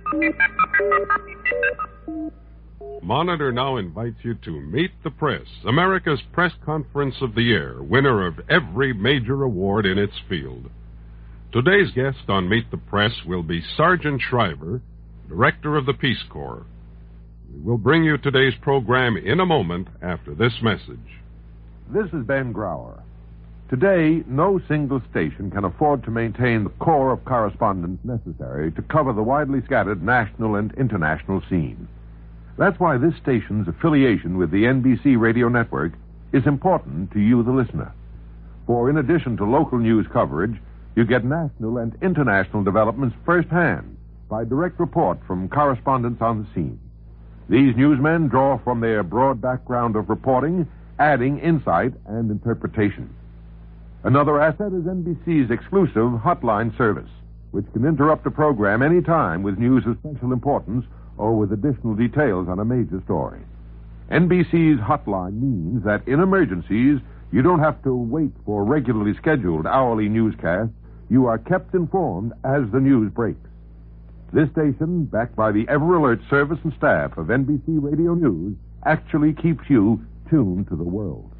Monitor now invites you to Meet the Press, America's press conference of the year, winner of every major award in its field. Today's guest on Meet the Press will be Sergeant Shriver, Director of the Peace Corps. We will bring you today's program in a moment after this message. This is Ben Grauer. Today, no single station can afford to maintain the corps of correspondents necessary to cover the widely scattered national and international scene. That's why this station's affiliation with the NBC radio network is important to you, the listener. For in addition to local news coverage, you get national and international developments firsthand by direct report from correspondents on the scene. These newsmen draw from their broad background of reporting, adding insight and interpretation. Another asset is NBC's exclusive hotline service, which can interrupt a program any time with news of special importance or with additional details on a major story. NBC's hotline means that in emergencies, you don't have to wait for regularly scheduled hourly newscasts. You are kept informed as the news breaks. This station, backed by the ever-alert service and staff of NBC Radio News, actually keeps you tuned to the world.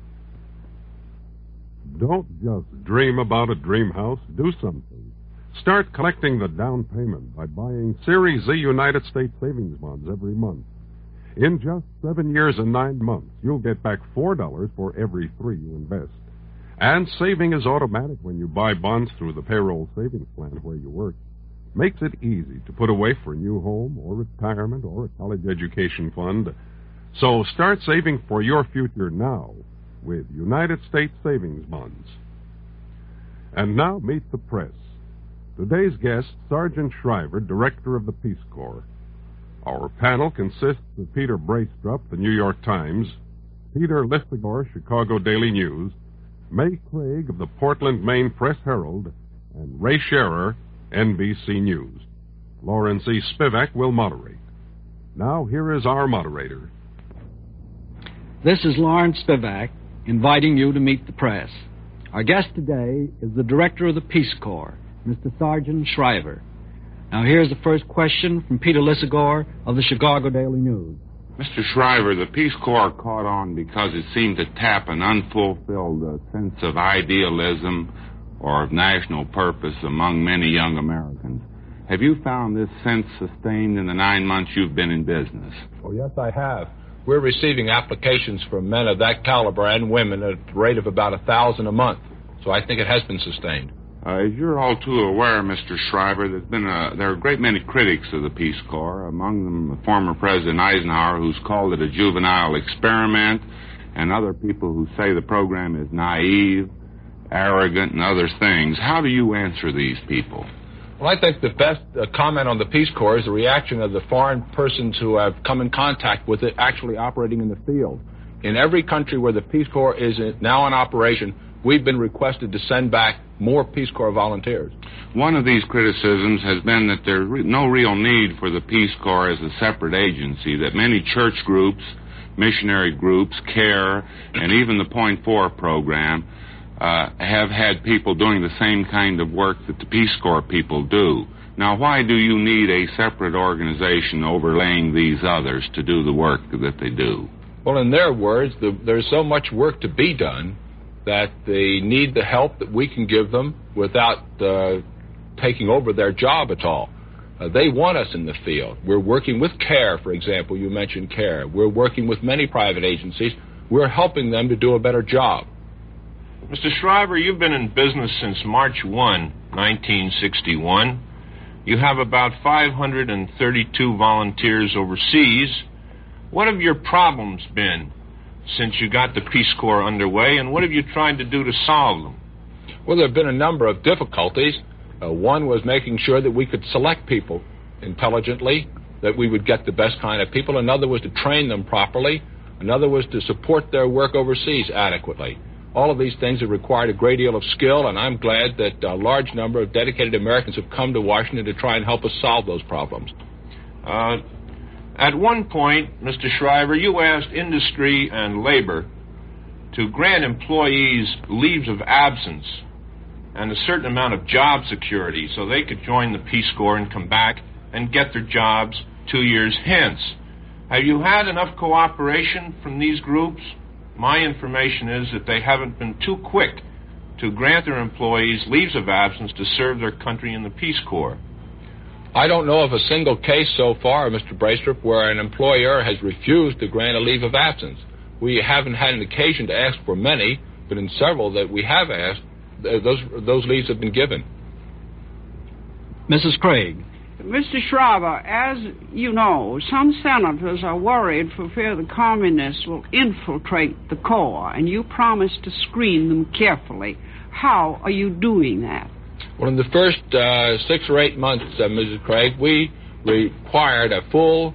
Don't just dream about a dream house. Do something. Start collecting the down payment by buying Series Z United States savings bonds every month. In just 7 years and 9 months, you'll get back $4 for every $3 you invest. And saving is automatic when you buy bonds through the payroll savings plan where you work. Makes it easy to put away for a new home or retirement or a college education fund. So start saving for your future now with United States savings bonds. And now meet the press. Today's guest, Sergeant Shriver, Director of the Peace Corps. Our panel consists of Peter Braestrup, the New York Times, Peter Lisagor, Chicago Daily News, May Craig of the Portland, Maine Press Herald, and Ray Scherer, NBC News. Lawrence E. Spivak will moderate. Now, here is our moderator. This is Lawrence Spivak, inviting you to meet the press. Our guest today is the Director of the Peace Corps, Mr. Sergeant Shriver. Now, here's the first question from Peter Lisagor of the Chicago Daily News. Mr. Shriver, the Peace Corps caught on because it seemed to tap an unfulfilled sense of idealism or of national purpose among many young Americans. Have you found this sense sustained in the 9 months you've been in business? Oh, yes, I have. We're receiving applications from men of that caliber and women at the rate of about 1,000 a month. So I think it has been sustained. As you're all too aware, Mr. Shriver, there are a great many critics of the Peace Corps, among them former President Eisenhower, who's called it a juvenile experiment, and other people who say the program is naive, arrogant, and other things. How do you answer these people? Well, I think the best comment on the Peace Corps is the reaction of the foreign persons who have come in contact with it actually operating in the field. In every country where the Peace Corps is now in operation, we've been requested to send back more Peace Corps volunteers. One of these criticisms has been that there's no real need for the Peace Corps as a separate agency, that many church groups, missionary groups, CARE, and even the Point 4 program have had people doing the same kind of work that the Peace Corps people do. Now, why do you need a separate organization overlaying these others to do the work that they do? Well, in their words, there's so much work to be done that they need the help that we can give them without taking over their job at all. They want us in the field. We're working with CARE, for example. You mentioned CARE. We're working with many private agencies. We're helping them to do a better job. Mr. Shriver, you've been in business since March 1, 1961. You have about 532 volunteers overseas. What have your problems been since you got the Peace Corps underway, and what have you tried to do to solve them? Well, there have been a number of difficulties. One was making sure that we could select people intelligently, that we would get the best kind of people. Another was to train them properly. Another was to support their work overseas adequately. All of these things have required a great deal of skill, and I'm glad that a large number of dedicated Americans have come to Washington to try and help us solve those problems. At one point, Mr. Shriver, you asked industry and labor to grant employees leaves of absence and a certain amount of job security so they could join the Peace Corps and come back and get their jobs 2 years hence. Have you had enough cooperation from these groups? My information is that they haven't been too quick to grant their employees leaves of absence to serve their country in the Peace Corps. I don't know of a single case so far, Mr. Bracerup, where an employer has refused to grant a leave of absence. We haven't had an occasion to ask for many, but in several that we have asked, those leaves have been given. Mrs. Craig. Mr. Shriver, as you know, some senators are worried for fear the communists will infiltrate the Corps, and you promised to screen them carefully. How are you doing that? Well, in the first 6 or 8 months, Mrs. Craig, we required a full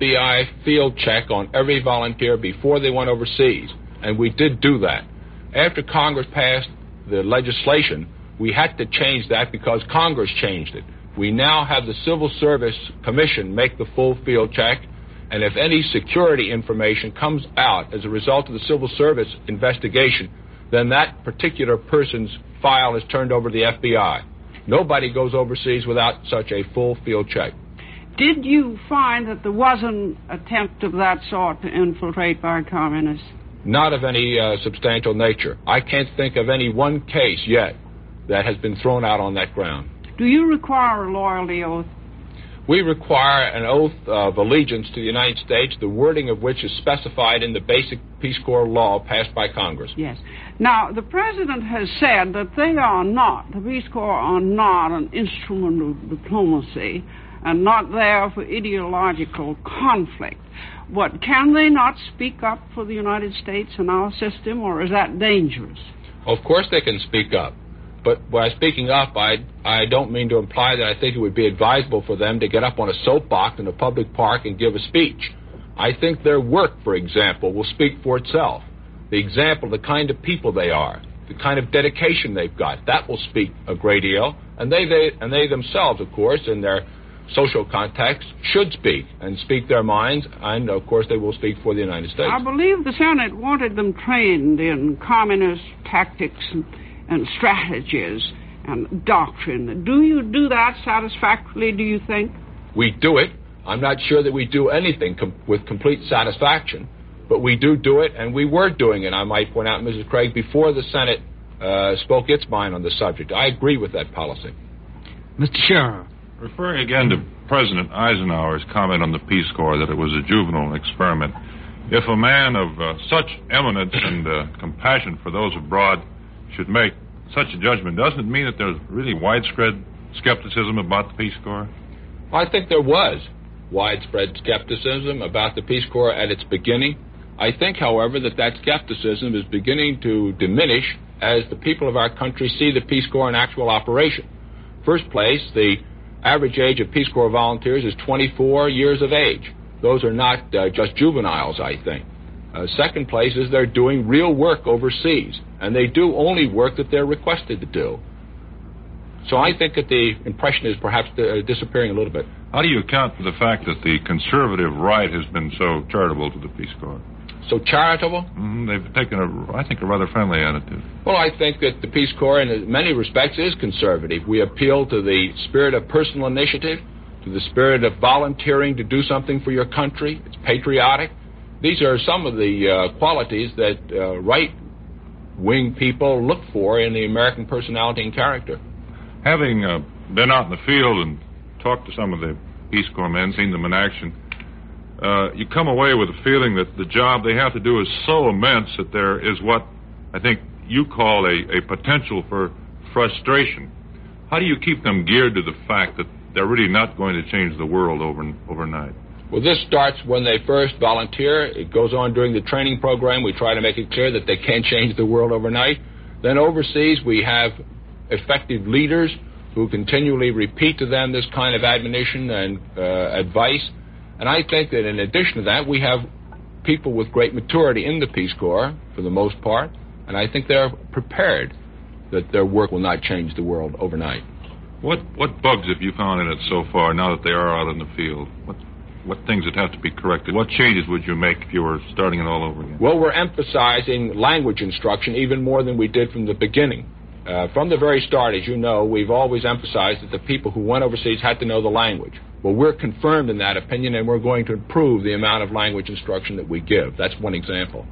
FBI field check on every volunteer before they went overseas, and we did do that. After Congress passed the legislation, we had to change that because Congress changed it. We now have the Civil Service Commission make the full field check, and if any security information comes out as a result of the Civil Service investigation, then that particular person's file is turned over to the FBI. Nobody goes overseas without such a full field check. Did you find that there was an attempt of that sort to infiltrate by communists? Not of any substantial nature. I can't think of any one case yet that has been thrown out on that ground. Do you require a loyalty oath? We require an oath of allegiance to the United States, the wording of which is specified in the basic Peace Corps law passed by Congress. Yes. Now, the President has said that the Peace Corps are not an instrument of diplomacy and not there for ideological conflict. But can they not speak up for the United States and our system, or is that dangerous? Of course they can speak up. But by speaking up, I don't mean to imply that I think it would be advisable for them to get up on a soapbox in a public park and give a speech. I think their work, for example, will speak for itself. The example, the kind of people they are, the kind of dedication they've got, that will speak a great deal. And they themselves, of course, in their social context, should speak and speak their minds, and, of course, they will speak for the United States. I believe the Senate wanted them trained in communist tactics and strategies and doctrine. Do you do that satisfactorily, do you think? We do it. I'm not sure that we do anything with complete satisfaction, but we do it, and we were doing it, I might point out, Mrs. Craig, before the Senate spoke its mind on the subject. I agree with that policy. Mr. Scherer. Referring again to President Eisenhower's comment on the Peace Corps that it was a juvenile experiment, if a man of such eminence and compassion for those abroad should make such a judgment, doesn't it mean that there's really widespread skepticism about the Peace Corps? I think there was widespread skepticism about the Peace Corps at its beginning. I think, however, that skepticism is beginning to diminish as the people of our country see the Peace Corps in actual operation. First place, the average age of Peace Corps volunteers is 24 years of age. Those are not just juveniles, I think. Second place is they're doing real work overseas, and they do only work that they're requested to do. So I think that the impression is perhaps disappearing a little bit. How do you account for the fact that the conservative right has been so charitable to the Peace Corps? So charitable? They've taken, a rather friendly attitude. Well, I think that the Peace Corps, in many respects, is conservative. We appeal to the spirit of personal initiative, to the spirit of volunteering to do something for your country. It's patriotic. These are some of the qualities that right-wing people look for in the American personality and character. Having been out in the field and talked to some of the Peace Corps men, seen them in action, you come away with a feeling that the job they have to do is so immense that there is what I think you call a potential for frustration. How do you keep them geared to the fact that they're really not going to change the world overnight? Well, this starts when they first volunteer. It goes on during the training program. We try to make it clear that they can't change the world overnight. Then overseas, we have effective leaders who continually repeat to them this kind of admonition and advice. And I think that in addition to that, we have people with great maturity in the Peace Corps, for the most part, and I think they're prepared that their work will not change the world overnight. What bugs have you found in it so far, now that they are out in the field? What things that have to be corrected? What changes would you make if you were starting it all over again? Well, we're emphasizing language instruction even more than we did from the beginning. From the very start, as you know, we've always emphasized that the people who went overseas had to know the language. Well, we're confirmed in that opinion, and we're going to improve the amount of language instruction that we give. That's one example.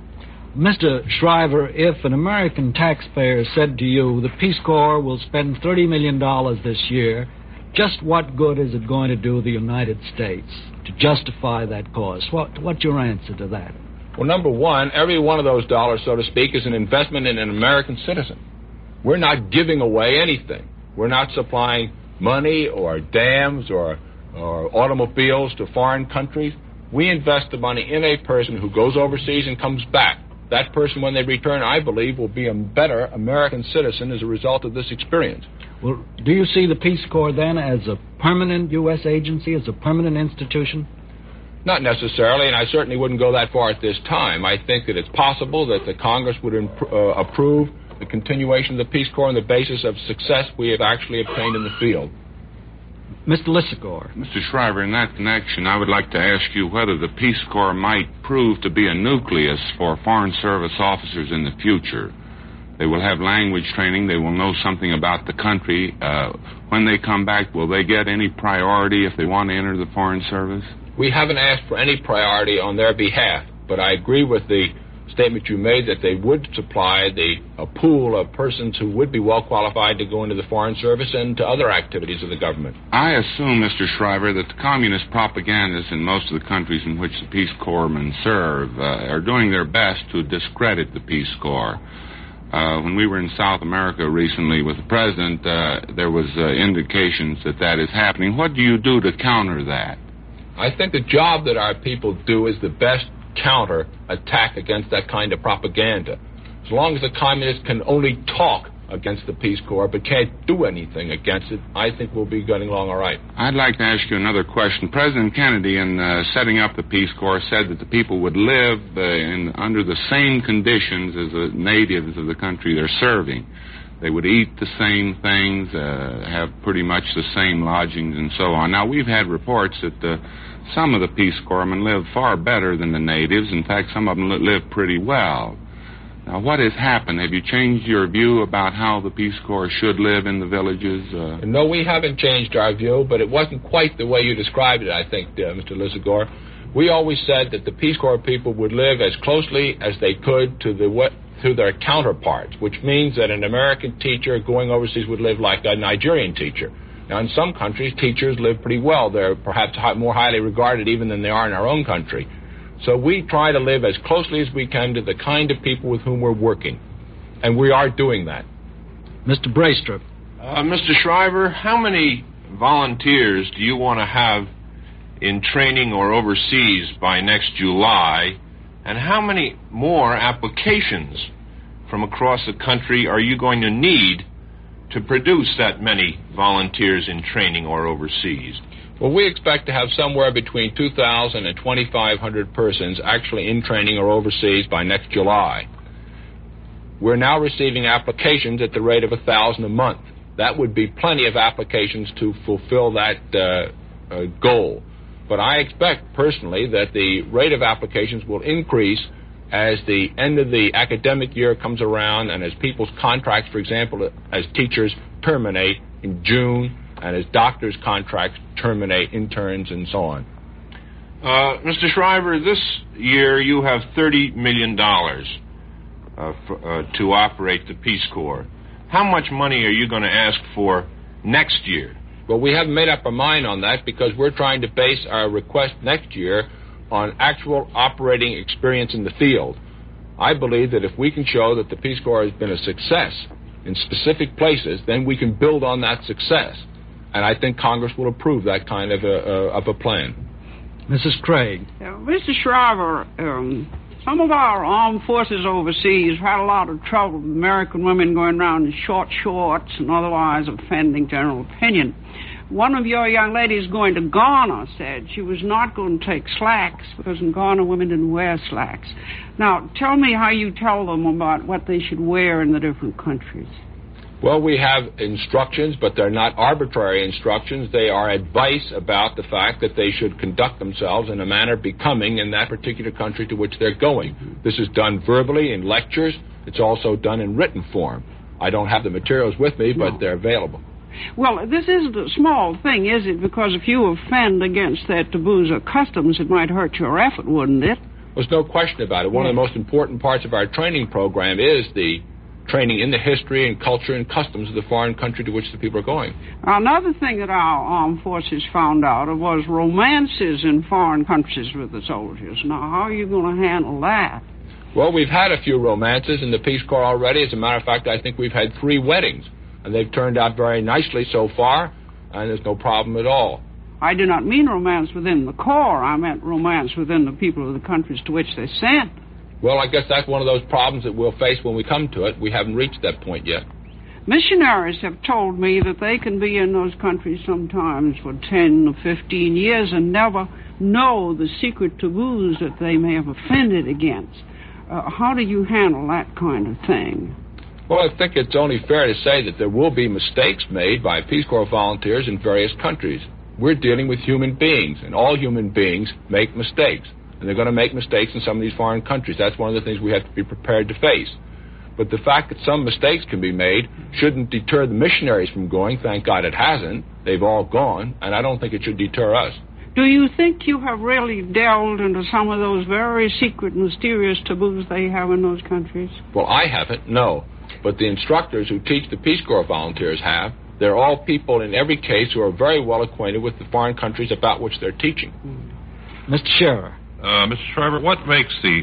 Mr. Shriver, if an American taxpayer said to you, the Peace Corps will spend $30 million this year, just what good is it going to do the United States to justify that cost? What's your answer to that? Well, number one, every one of those dollars, so to speak, is an investment in an American citizen. We're not giving away anything. We're not supplying money or dams or automobiles to foreign countries. We invest the money in a person who goes overseas and comes back. That person, when they return, I believe, will be a better American citizen as a result of this experience. Well, do you see the Peace Corps then as a permanent U.S. agency, as a permanent institution? Not necessarily, and I certainly wouldn't go that far at this time. I think that it's possible that the Congress would approve the continuation of the Peace Corps on the basis of success we have actually obtained in the field. Mr. Lissagore. Mr. Shriver, in that connection, I would like to ask you whether the Peace Corps might prove to be a nucleus for Foreign Service officers in the future. They will have language training. They will know something about the country. When they come back, will they get any priority if they want to enter the Foreign Service? We haven't asked for any priority on their behalf, but I agree with the statement you made that they would supply a pool of persons who would be well qualified to go into the Foreign Service and to other activities of the government. I assume, Mr. Shriver, that the communist propagandists in most of the countries in which the Peace Corpsmen serve are doing their best to discredit the Peace Corps. When we were in South America recently with the President, there was indications that is happening. What do you do to counter that? I think the job that our people do is the best counter-attack against that kind of propaganda. As long as the communists can only talk against the Peace Corps but can't do anything against it, I think we'll be getting along all right. I'd like to ask you another question. President Kennedy, in setting up the Peace Corps, said that the people would live under the same conditions as the natives of the country they're serving. They would eat the same things, have pretty much the same lodgings, and so on. Now, we've had reports that some of the Peace Corpsmen live far better than the natives. In fact, some of them live pretty well. Now, what has happened? Have you changed your view about how the Peace Corps should live in the villages? No, we haven't changed our view, but it wasn't quite the way you described it, I think, Mr. Lissagore. We always said that the Peace Corps people would live as closely as they could to their counterparts, which means that an American teacher going overseas would live like a Nigerian teacher. Now, in some countries, teachers live pretty well. They're perhaps more highly regarded even than they are in our own country. So we try to live as closely as we can to the kind of people with whom we're working. And we are doing that. Mr. Braystrup. Mr. Shriver, how many volunteers do you want to have in training or overseas by next July? And how many more applications from across the country are you going to need to produce that many volunteers in training or overseas? Well, we expect to have somewhere between 2,000 and 2,500 persons actually in training or overseas by next July. We're now receiving applications at the rate of 1,000 a month. That would be plenty of applications to fulfill that goal. But I expect, personally, that the rate of applications will increase as the end of the academic year comes around and as people's contracts, for example, as teachers terminate in June and as doctors' contracts terminate, interns, and so on. Mr. Shriver, this year you have $30 million to operate the Peace Corps. How much money are you going to ask for next year? Well, we haven't made up our mind on that because we're trying to base our request next year on actual operating experience in the field. I believe that if we can show that the Peace Corps has been a success in specific places, then we can build on that success. And I think Congress will approve that kind of a plan. Mrs. Craig. Mr. Shriver, some of our armed forces overseas had a lot of trouble with American women going around in short shorts and otherwise offending general opinion. One of your young ladies going to Ghana said she was not going to take slacks because in Ghana women didn't wear slacks. Now, tell me how you tell them about what they should wear in the different countries. Well, we have instructions, but they're not arbitrary instructions. They are advice about the fact that they should conduct themselves in a manner becoming in that particular country to which they're going. This is done verbally in lectures. It's also done in written form. I don't have the materials with me, but they're available. Well, this isn't a small thing, is it? Because if you offend against their taboos or customs, it might hurt your effort, wouldn't it? There's no question about it. One of the most important parts of our training program is the training in the history and culture and customs of the foreign country to which the people are going. Another thing that our armed forces found out was romances in foreign countries with the soldiers. Now, how are you going to handle that? Well, we've had a few romances in the Peace Corps already. As a matter of fact, I think we've had 3 weddings, and they've turned out very nicely so far, and there's no problem at all. I do not mean romance within the Corps. I meant romance within the people of the countries to which they sent. Well, I guess that's one of those problems that we'll face when we come to it. We haven't reached that point yet. Missionaries have told me that they can be in those countries sometimes for 10 or 15 years and never know the secret taboos that they may have offended against. How do you handle that kind of thing? Well, I think it's only fair to say that there will be mistakes made by Peace Corps volunteers in various countries. We're dealing with human beings, and all human beings make mistakes. And they're going to make mistakes in some of these foreign countries. That's one of the things we have to be prepared to face. But the fact that some mistakes can be made shouldn't deter the missionaries from going. Thank God it hasn't. They've all gone, and I don't think it should deter us. Do you think you have really delved into some of those very secret, mysterious taboos they have in those countries? Well, I haven't, no. But the instructors who teach the Peace Corps volunteers have. They're all people in every case who are very well acquainted with the foreign countries about which they're teaching. Mr. Scherer. Mr. Shriver, what makes the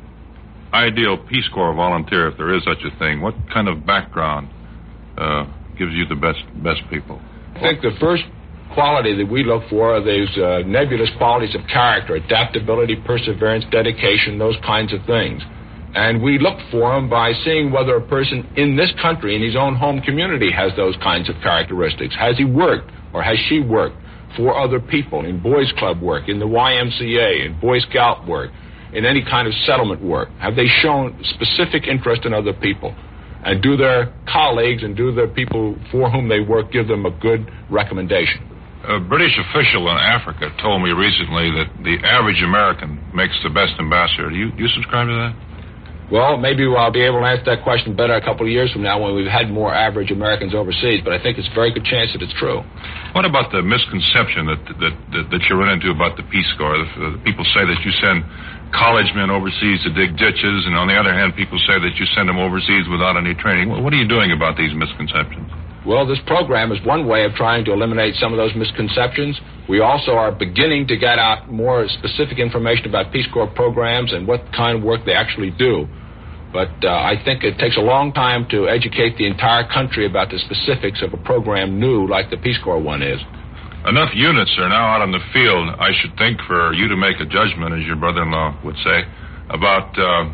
ideal Peace Corps volunteer, if there is such a thing? What kind of background gives you the best people? I think the first quality that we look for are these nebulous qualities of character, adaptability, perseverance, dedication, those kinds of things. And we look for them by seeing whether a person in this country, in his own home community, has those kinds of characteristics. Has he worked or has she worked for other people in boys' club work, in the YMCA, in Boy Scout work, in any kind of settlement work? Have they shown specific interest in other people? And do their colleagues and do the people for whom they work give them a good recommendation? A British official in Africa told me recently that the average American makes the best ambassador. Do you subscribe to that? Well, maybe I'll be able to answer that question better a couple of years from now when we've had more average Americans overseas, but I think it's a very good chance that it's true. What about the misconception that you run into about the Peace Corps? The people say that you send college men overseas to dig ditches, and on the other hand, people say that you send them overseas without any training. What are you doing about these misconceptions? Well, this program is one way of trying to eliminate some of those misconceptions. We also are beginning to get out more specific information about Peace Corps programs and what kind of work they actually do. But I think it takes a long time to educate the entire country about the specifics of a program new like the Peace Corps one is. Enough units are now out on the field, I should think, for you to make a judgment, as your brother-in-law would say, about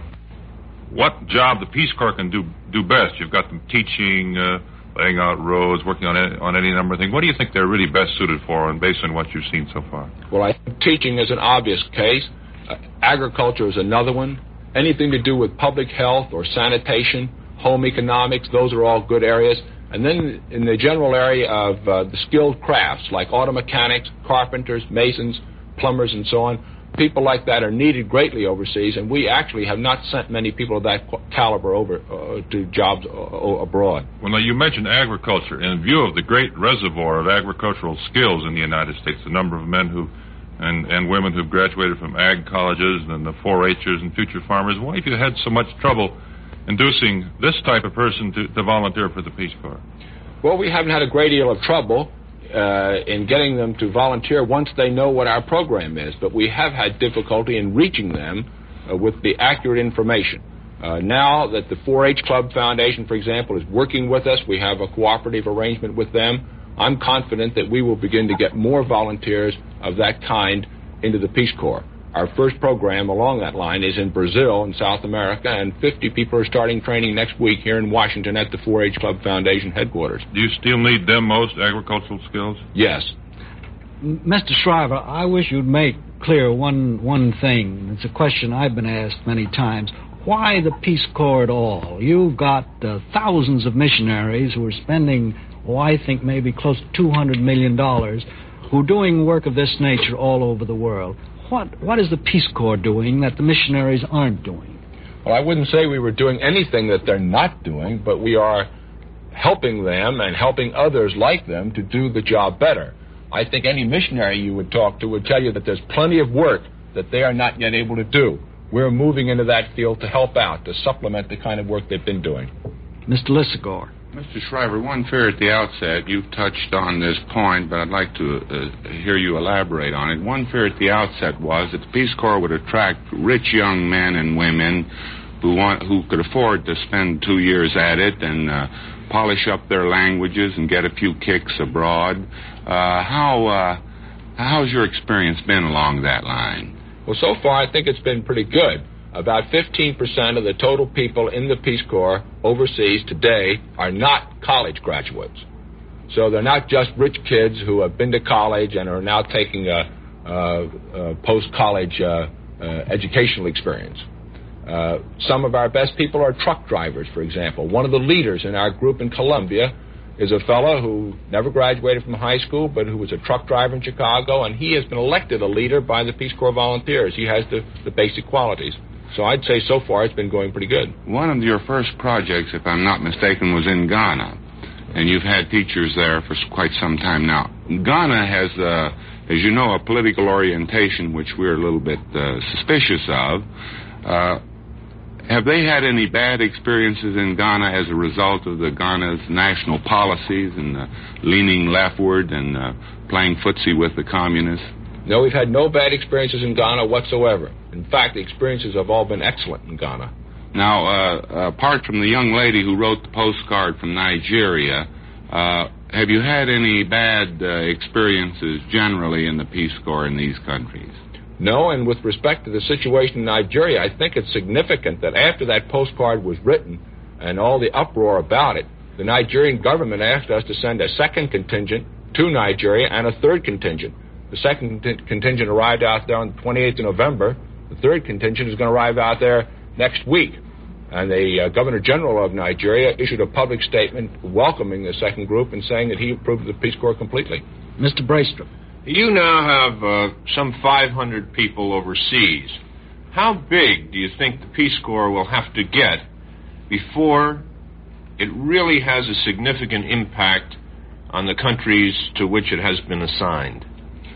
what job the Peace Corps can do best. You've got them teaching, laying out roads, working on any number of things. What do you think they're really best suited for, and based on what you've seen so far? Well, I think teaching is an obvious case. Agriculture is another one. Anything to do with public health or sanitation, home economics, those are all good areas. And then in the general area of the skilled crafts, like auto mechanics, carpenters, masons, plumbers, and so on, people like that are needed greatly overseas, and we actually have not sent many people of that caliber over to jobs abroad. Well, now, you mentioned agriculture. In view of the great reservoir of agricultural skills in the United States, the number of men who and women who've graduated from ag colleges and the 4-H'ers and future farmers, why have you had so much trouble inducing this type of person to volunteer for the Peace Corps? Well, we haven't had a great deal of trouble in getting them to volunteer once they know what our program is, but we have had difficulty in reaching them with the accurate information. Now that the 4-H Club Foundation, for example, is working with us, we have a cooperative arrangement with them, I'm confident that we will begin to get more volunteers of that kind into the Peace Corps. Our first program along that line is in Brazil in South America, and 50 people are starting training next week here in Washington at the 4-H Club Foundation headquarters. Do you still need them most, agricultural skills? Yes. Mr. Shriver, I wish you'd make clear one thing. It's a question I've been asked many times. Why the Peace Corps at all? You've got thousands of missionaries who are spending, I think maybe close to $200 million, who are doing work of this nature all over the world. What is the Peace Corps doing that the missionaries aren't doing? Well, I wouldn't say we were doing anything that they're not doing, but we are helping them and helping others like them to do the job better. I think any missionary you would talk to would tell you that there's plenty of work that they are not yet able to do. We're moving into that field to help out, to supplement the kind of work they've been doing. Mr. Lissagore. Mr. Shriver, one fear at the outset, you've touched on this point, but I'd like to hear you elaborate on it. One fear at the outset was that the Peace Corps would attract rich young men and women who could afford to spend 2 years at it and polish up their languages and get a few kicks abroad. How's your experience been along that line? Well, so far I think it's been pretty good. About 15% of the total people in the Peace Corps overseas today are not college graduates. So they're not just rich kids who have been to college and are now taking a post-college educational experience. Some of our best people are truck drivers, for example. One of the leaders in our group in Columbia is a fellow who never graduated from high school, but who was a truck driver in Chicago, and he has been elected a leader by the Peace Corps volunteers. He has the basic qualities. So I'd say so far it's been going pretty good. One of your first projects, if I'm not mistaken, was in Ghana, and you've had teachers there for quite some time now. Ghana has, as you know, a political orientation which we're a little bit suspicious of. Have they had any bad experiences in Ghana as a result of Ghana's national policies and leaning leftward and playing footsie with the communists? No, we've had no bad experiences in Ghana whatsoever. In fact, the experiences have all been excellent in Ghana. Now, apart from the young lady who wrote the postcard from Nigeria, have you had any bad experiences generally in the Peace Corps in these countries? No, and with respect to the situation in Nigeria, I think it's significant that after that postcard was written and all the uproar about it, the Nigerian government asked us to send a second contingent to Nigeria and a third contingent. The second contingent arrived out there on the 28th of November. The third contingent is going to arrive out there next week. And the Governor General of Nigeria issued a public statement welcoming the second group and saying that he approved of the Peace Corps completely. Mr. Braestrup. You now have some 500 people overseas. How big do you think the Peace Corps will have to get before it really has a significant impact on the countries to which it has been assigned?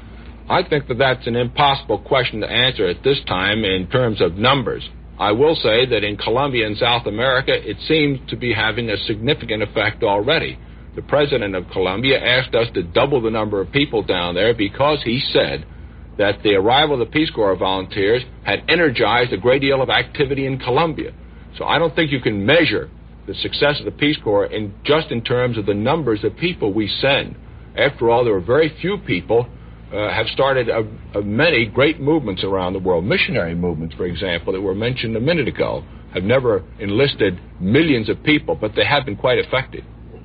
I think that that's an impossible question to answer at this time in terms of numbers. I will say that in Colombia and South America, it seems to be having a significant effect already. The president of Colombia asked us to double the number of people down there because he said that the arrival of the Peace Corps volunteers had energized a great deal of activity in Colombia. So I don't think you can measure the success of the Peace Corps in terms of the numbers of people we send. After all, there are very few people have started many great movements around the world. Missionary movements, for example, that were mentioned a minute ago, have never enlisted millions of people, but they have been quite effective.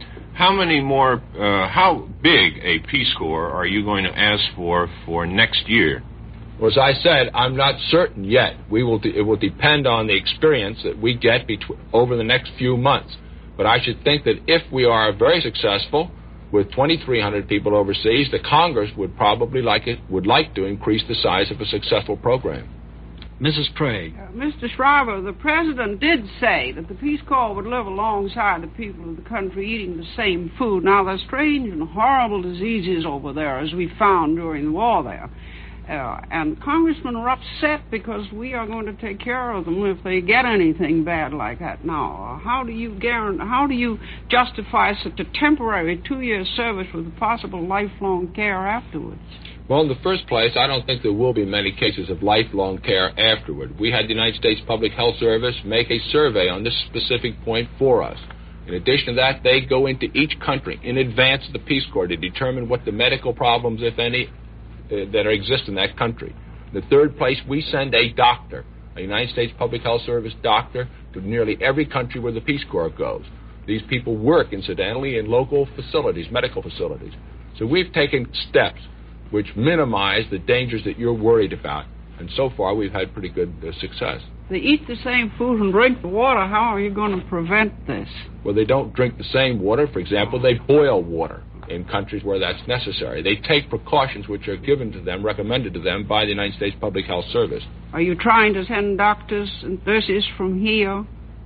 How big a Peace Corps are you going to ask for next year? Well, as I said, I'm not certain yet. It will depend on the experience that we get over the next few months. But I should think that if we are very successful with 2,300 people overseas, the Congress would probably like to increase the size of a successful program. Mrs. Craig. Mr. Shriver, the president did say that the Peace Corps would live alongside the people of the country eating the same food. Now, there's strange and horrible diseases over there, as we found during the war there. And congressmen are upset because we are going to take care of them if they get anything bad like that. Now, how do you justify such a temporary 2-year service with possible lifelong care afterwards? Well, in the first place, I don't think there will be many cases of lifelong care afterward. We had the United States Public Health Service make a survey on this specific point for us. In addition to that, they go into each country in advance of the Peace Corps to determine what the medical problems, if any, that exist in that country. In the third place, we send a doctor, a United States Public Health Service doctor, to nearly every country where the Peace Corps goes. These people work, incidentally, in local facilities, medical facilities. So we've taken steps which minimize the dangers that you're worried about. And so far, we've had pretty good success. They eat the same food and drink the water. How are you going to prevent this? Well, they don't drink the same water. For example, they boil water in countries where that's necessary. They take precautions which are given to them, recommended to them by the United States Public Health Service. Are you trying to send doctors and nurses from here?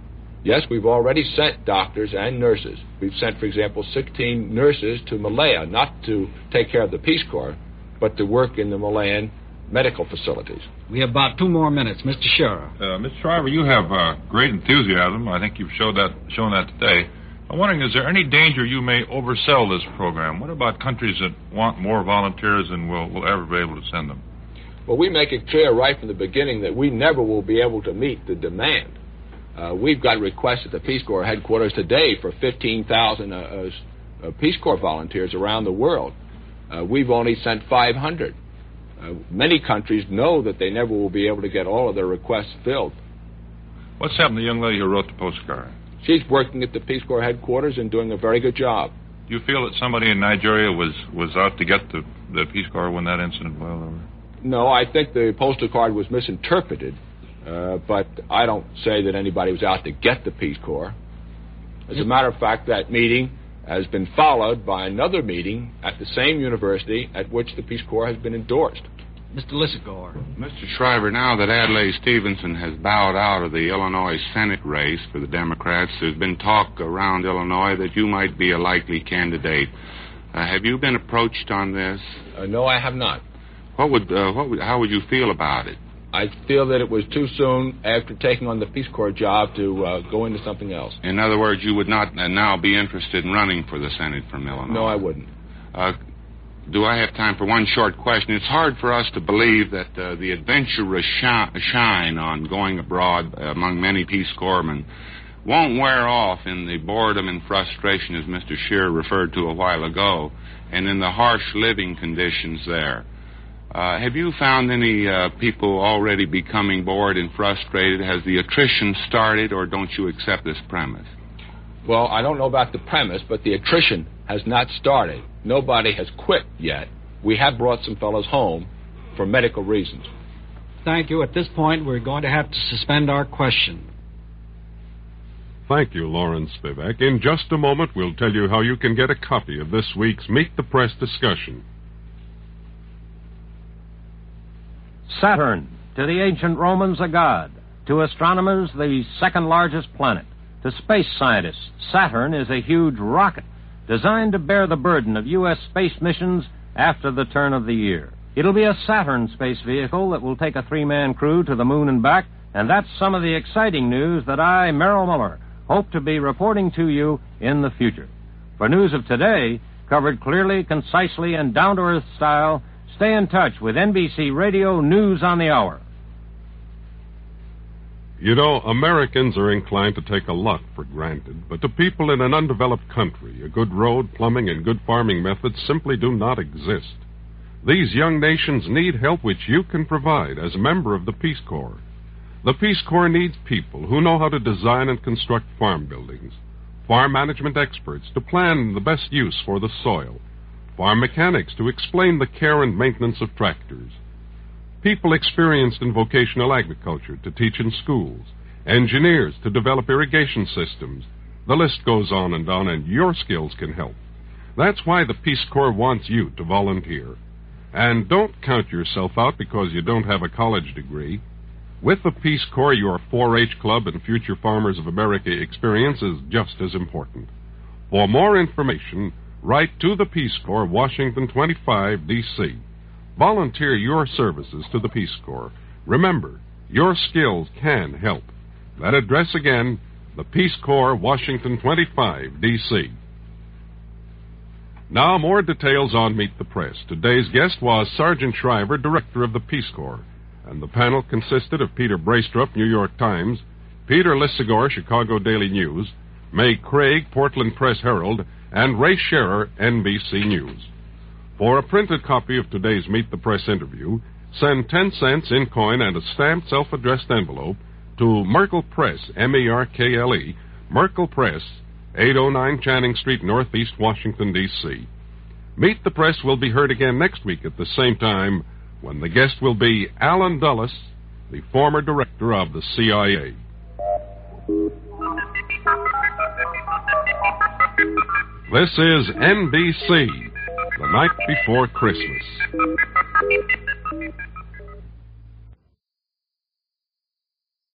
Yes, we've already sent doctors and nurses. We've sent, for example, 16 nurses to Malaya, not to take care of the Peace Corps, but to work in the Malayan medical facilities. We have about 2 more minutes. Mr. Scherer. Mr. Shriver, you have great enthusiasm. I think you've shown that today. I'm wondering, is there any danger you may oversell this program? What about countries that want more volunteers and will ever be able to send them? Well, we make it clear right from the beginning that we never will be able to meet the demand. We've got requests at the Peace Corps headquarters today for 15,000 Peace Corps volunteers around the world. We've only sent 500. Many countries know that they never will be able to get all of their requests filled. What's happened to the young lady who wrote the postcard? She's working at the Peace Corps headquarters and doing a very good job. Do you feel that somebody in Nigeria was out to get the Peace Corps when that incident boiled over? No, I think the postal card was misinterpreted. But I don't say that anybody was out to get the Peace Corps. As a matter of fact, that meeting has been followed by another meeting at the same university at which the Peace Corps has been endorsed. Mr. Lissagore. Mr. Shriver, now that Adlai Stevenson has bowed out of the Illinois Senate race for the Democrats, there's been talk around Illinois that you might be a likely candidate. Have you been approached on this? No, I have not. How would you feel about it? I feel that it was too soon after taking on the Peace Corps job to go into something else. In other words, you would not now be interested in running for the Senate from Illinois? No, I wouldn't. Do I have time for one short question? It's hard for us to believe that the adventurous shine on going abroad among many Peace Corpsmen won't wear off in the boredom and frustration, as Mr. Scheer referred to a while ago, and in the harsh living conditions there. Have you found any people already becoming bored and frustrated? Has the attrition started, or don't you accept this premise? Well, I don't know about the premise, but the attrition has not started. Nobody has quit yet. We have brought some fellows home for medical reasons. Thank you. At this point, we're going to have to suspend our question. Thank you, Lawrence Spivak. In just a moment, we'll tell you how you can get a copy of this week's Meet the Press discussion. Saturn, to the ancient Romans a god, to astronomers the second largest planet, to space scientists, Saturn is a huge rocket designed to bear the burden of U.S. space missions after the turn of the year. It'll be a Saturn space vehicle that will take a 3-man crew to the moon and back, and that's some of the exciting news that I, Merrill Miller, hope to be reporting to you in the future. For news of today, covered clearly, concisely, and down-to-earth style, stay in touch with NBC Radio News on the Hour. You know, Americans are inclined to take a lot for granted, but to people in an undeveloped country, a good road, plumbing, and good farming methods simply do not exist. These young nations need help which you can provide as a member of the Peace Corps. The Peace Corps needs people who know how to design and construct farm buildings, farm management experts to plan the best use for the soil, farm mechanics to explain the care and maintenance of tractors, people experienced in vocational agriculture to teach in schools, engineers to develop irrigation systems. The list goes on, and your skills can help. That's why the Peace Corps wants you to volunteer. And don't count yourself out because you don't have a college degree. With the Peace Corps, your 4-H Club and Future Farmers of America experience is just as important. For more information, write to the Peace Corps, Washington 25, D.C. Volunteer your services to the Peace Corps. Remember, your skills can help. That address again, the Peace Corps, Washington 25, D.C. Now, more details on Meet the Press. Today's guest was Sergeant Shriver, Director of the Peace Corps, and the panel consisted of Peter Braestrup, New York Times, Peter Lissagore, Chicago Daily News, May Craig, Portland Press Herald, and Ray Scherer, NBC News. For a printed copy of today's Meet the Press interview, send 10 cents in coin and a stamped self-addressed envelope to Merkle Press, M-E-R-K-L-E, Merkle Press, 809 Channing Street, Northeast Washington, D.C. Meet the Press will be heard again next week at the same time when the guest will be Alan Dulles, the former director of the CIA. This is NBC, the night before Christmas.